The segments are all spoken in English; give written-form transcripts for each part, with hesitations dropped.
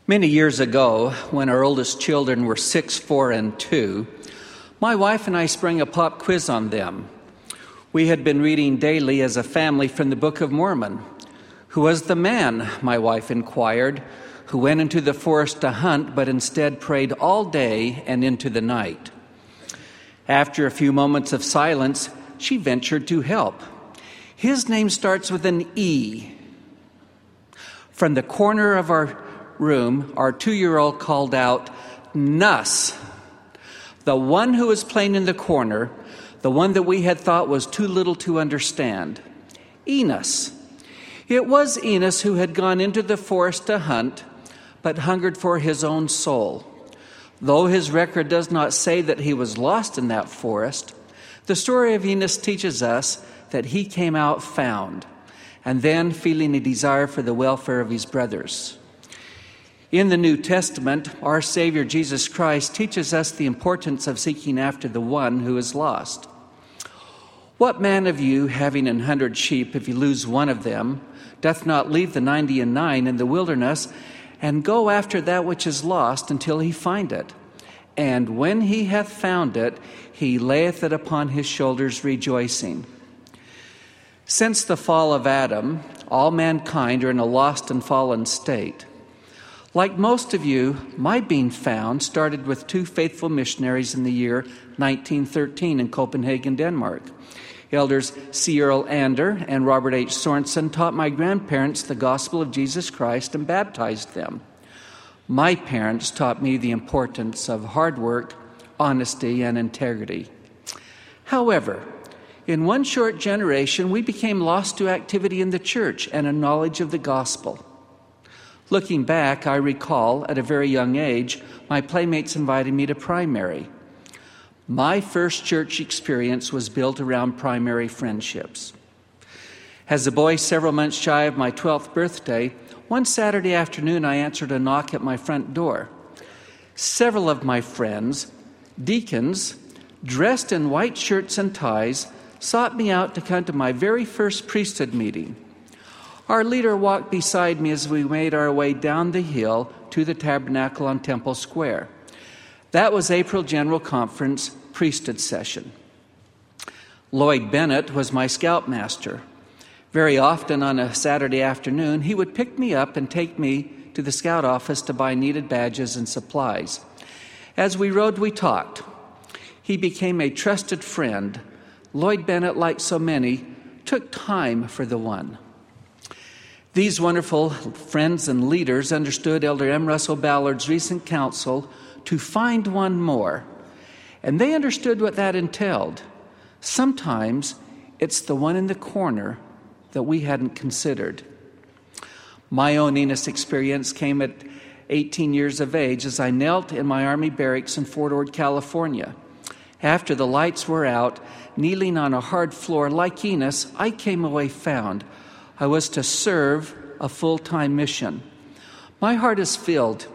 Many years ago, when our oldest children were 6, 4, and 2, my wife and I sprang a pop quiz on them. We had been reading daily as a family from the Book of Mormon. Who was the man, my wife inquired, who went into the forest to hunt but instead prayed all day and into the night? After a few moments of silence, she ventured to help. His name starts with an E. From the corner of our room, our 2-year-old called out, "Nuss!" The one who was playing in the corner, the one that we had thought was too little to understand. Enos. It was Enos who had gone into the forest to hunt, but hungered for his own soul. Though his record does not say that he was lost in that forest, the story of Enos teaches us that he came out found, and then feeling a desire for the welfare of his brothers. In the New Testament, our Savior Jesus Christ teaches us the importance of seeking after the one who is lost. What man of you, having 100 sheep, if you lose one of them, doth not leave the 99 in the wilderness, and go after that which is lost until he find it? And when he hath found it, he layeth it upon his shoulders, rejoicing. Since the fall of Adam, all mankind are in a lost and fallen state. Like most of you, my being found started with 2 faithful missionaries in the year 1913 in Copenhagen, Denmark. Elders C. Earl Ander and Robert H. Sorensen taught my grandparents the gospel of Jesus Christ and baptized them. My parents taught me the importance of hard work, honesty, and integrity. However, in one short generation, we became lost to activity in the church and a knowledge of the gospel. Looking back, I recall at a very young age, my playmates invited me to primary. My first church experience was built around primary friendships. As a boy, several months shy of my 12th birthday, one Saturday afternoon I answered a knock at my front door. Several of my friends, deacons, dressed in white shirts and ties, sought me out to come to my very first priesthood meeting. Our leader walked beside me as we made our way down the hill to the tabernacle on Temple Square. That was April General Conference priesthood session. Lloyd Bennett was my scoutmaster. Very often on a Saturday afternoon, he would pick me up and take me to the scout office to buy needed badges and supplies. As we rode, we talked. He became a trusted friend. Lloyd Bennett, like so many, took time for the one. These wonderful friends and leaders understood Elder M. Russell Ballard's recent counsel to find one more, and they understood what that entailed. Sometimes it's the one in the corner that we hadn't considered. My own Enos experience came at 18 years of age as I knelt in my Army barracks in Fort Ord, California. After the lights were out, kneeling on a hard floor like Enos, I came away found. I was to serve a full-time mission. My heart is filled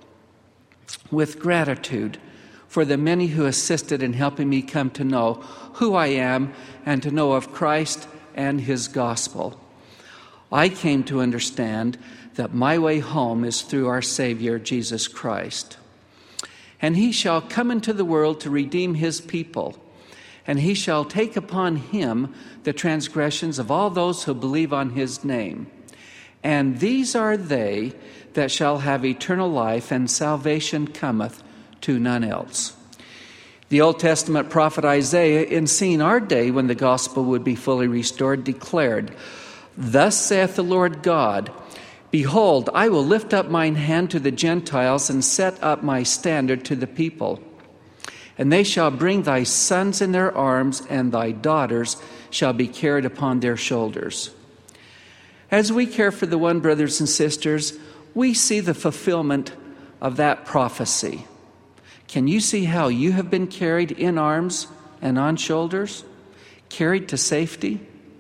with gratitude for the many who assisted in helping me come to know who I am and to know of Christ and his gospel. I came to understand that my way home is through our Savior, Jesus Christ. And he shall come into the world to redeem his people, and he shall take upon him the transgressions of all those who believe on his name. And these are they that shall have eternal life, and salvation cometh to none else. The Old Testament prophet Isaiah, in seeing our day when the gospel would be fully restored, declared, "Thus saith the Lord God, Behold, I will lift up mine hand to the Gentiles and set up my standard to the people. And they shall bring thy sons in their arms, and thy daughters shall be carried upon their shoulders." As we care for the one, brothers and sisters, we see the fulfillment of that prophecy. Can you see how you have been carried in arms and on shoulders, carried to safety?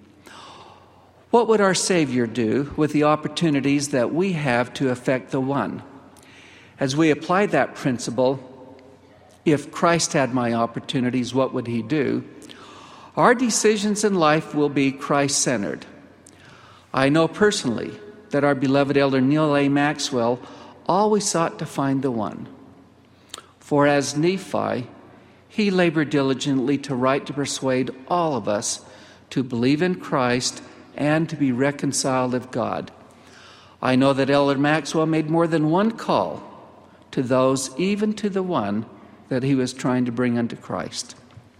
What would our Savior do with the opportunities that we have to affect the one? As we apply that principle, if Christ had my opportunities, what would he do? Our decisions in life will be Christ-centered. I know personally that our beloved Elder Neil A. Maxwell always sought to find the one. For as Nephi, he labored diligently to write to persuade all of us to believe in Christ and to be reconciled of God. I know that Elder Maxwell made more than one call to those, even to the one that he was trying to bring unto Christ.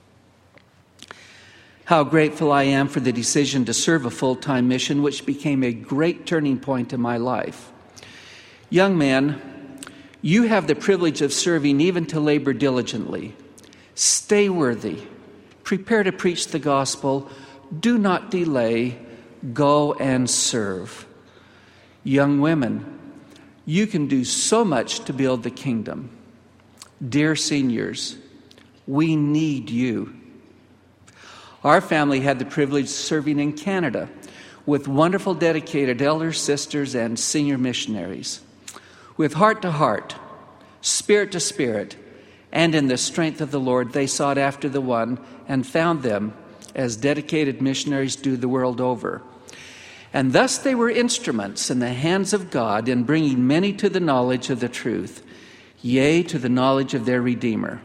How grateful I am for the decision to serve a full-time mission, which became a great turning point in my life. Young man, you have the privilege of serving even to labor diligently. Stay worthy. Prepare to preach the gospel. Do not delay. Go and serve. Young women, you can do so much to build the kingdom. Dear seniors, we need you. Our family had the privilege of serving in Canada with wonderful dedicated elder sisters and senior missionaries. With heart to heart, spirit to spirit, and in the strength of the Lord, they sought after the one and found them as dedicated missionaries do the world over. And thus they were instruments in the hands of God in bringing many to the knowledge of the truth, yea, to the knowledge of their Redeemer.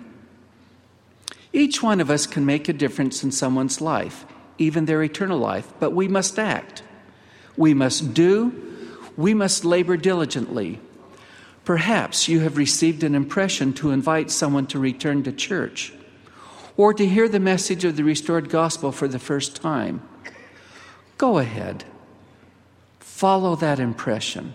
Each one of us can make a difference in someone's life, even their eternal life, but we must act. We must do. We must labor diligently. Perhaps you have received an impression to invite someone to return to church or to hear the message of the restored gospel for the first time. Go ahead. Follow that impression.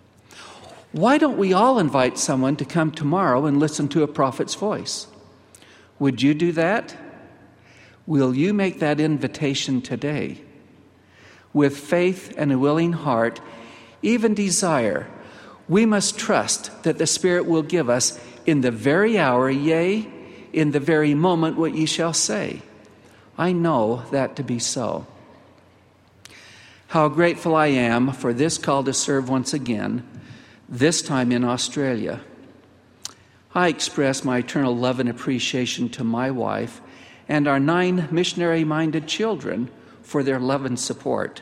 Why don't we all invite someone to come tomorrow and listen to a prophet's voice? Would you do that? Will you make that invitation today? With faith and a willing heart, even desire, we must trust that the Spirit will give us in the very hour, yea, in the very moment, what ye shall say. I know that to be so. How grateful I am for this call to serve once again, this time in Australia. I express my eternal love and appreciation to my wife and our 9 missionary-minded children for their love and support.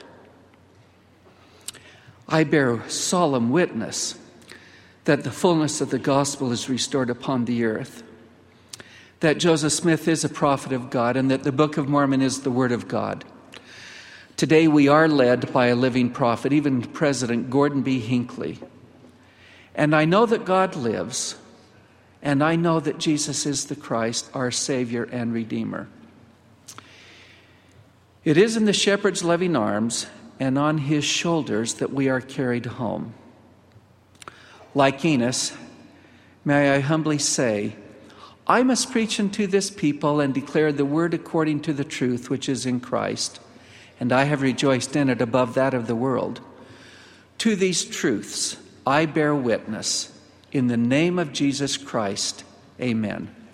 I bear solemn witness that the fullness of the gospel is restored upon the earth, that Joseph Smith is a prophet of God, and that the Book of Mormon is the Word of God. Today we are led by a living prophet, even President Gordon B. Hinckley. And I know that God lives, and I know that Jesus is the Christ, our Savior and Redeemer. It is in the shepherd's loving arms and on his shoulders that we are carried home. Like Enos, may I humbly say, I must preach unto this people and declare the word according to the truth which is in Christ, and I have rejoiced in it above that of the world. To these truths I bear witness. In the name of Jesus Christ, amen.